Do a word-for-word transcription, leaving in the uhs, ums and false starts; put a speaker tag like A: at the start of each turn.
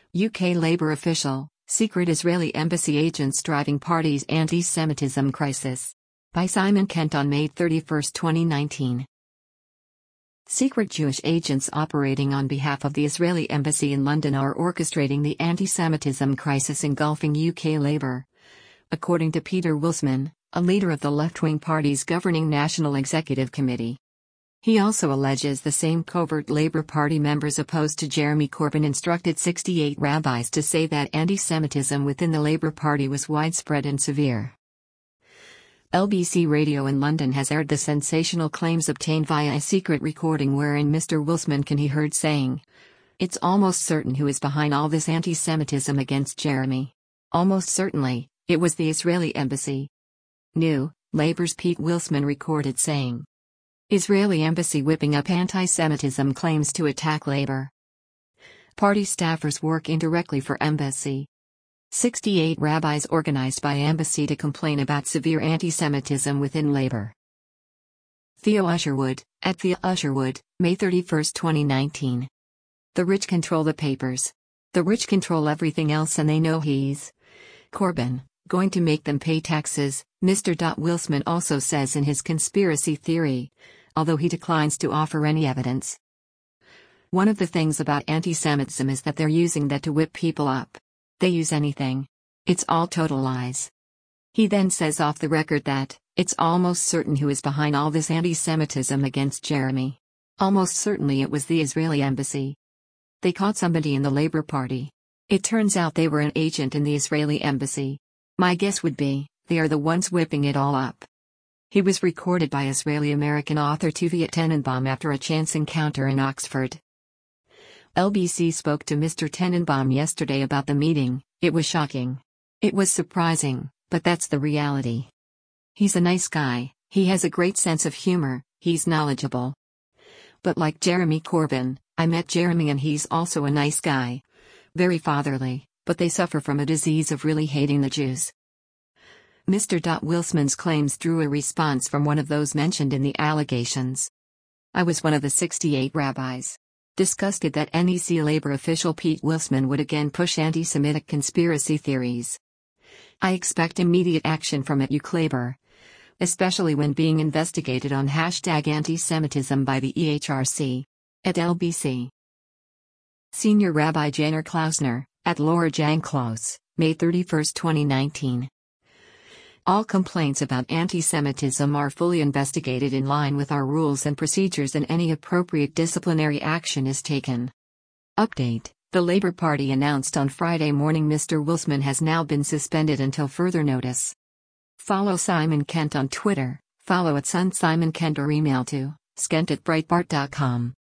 A: U K Labour official, secret Israeli embassy agents driving party's anti-Semitism crisis. By Simon Kent on May thirty-first, twenty nineteen. Secret Jewish agents operating on behalf of the Israeli embassy in London are orchestrating the anti-Semitism crisis engulfing U K Labour. According to Peter Wilson, a leader of the left-wing party's governing National Executive Committee. He also alleges the same covert Labour Party members opposed to Jeremy Corbyn instructed sixty-eight rabbis to say that anti-Semitism within the Labour Party was widespread and severe. L B C Radio in London has aired the sensational claims obtained via a secret recording wherein Mister Wilson can be heard saying, "It's almost certain who is behind all this anti-Semitism against Jeremy. Almost certainly, it was the Israeli embassy." New, Labour's Pete Wilson recorded saying, "Israeli embassy whipping up anti-Semitism claims to attack Labour. Party staffers work indirectly for embassy. sixty-eight rabbis organized by embassy to complain about severe anti-Semitism within Labour." Theo Usherwood, at Theo Usherwood, May thirty-first, twenty nineteen. The rich control the papers. The rich control everything else and they know he's Corbyn, going to make them pay taxes, Mister Wilson also says in his conspiracy theory, although he declines to offer any evidence. One of the things about anti-Semitism is that they're using that to whip people up. They use anything. It's all total lies. He then says off the record that, "It's almost certain who is behind all this anti-Semitism against Jeremy. Almost certainly it was the Israeli embassy. They caught somebody in the Labour Party. It turns out they were an agent in the Israeli embassy. My guess would be, they are the ones whipping it all up." He was recorded by Israeli-American author Tuvia Tenenbaum after a chance encounter in Oxford. L B C spoke to Mister Tenenbaum yesterday about the meeting. "It was shocking. It was surprising, but that's the reality. He's a nice guy, he has a great sense of humor, he's knowledgeable. But like Jeremy Corbyn, I met Jeremy and he's also a nice guy. Very fatherly, but they suffer from a disease of really hating the Jews." Mister Wilson's claims drew a response from one of those mentioned in the allegations. "I was one of the sixty-eight rabbis. Disgusted that N E C Labour official Pete Wilson would again push anti-Semitic conspiracy theories. I expect immediate action from at U K Labour, especially when being investigated on hashtag anti-Semitism by the E H R C." At L B C. Senior Rabbi Janer Klausner, at Laura Jang Klaus, May thirty-first, twenty nineteen. "All complaints about anti-Semitism are fully investigated in line with our rules and procedures and any appropriate disciplinary action is taken." Update: The Labour Party announced on Friday morning Mister Wilson has now been suspended until further notice. Follow Simon Kent on Twitter, follow at Sun Simon Kent or email to skent at breitbart dot com.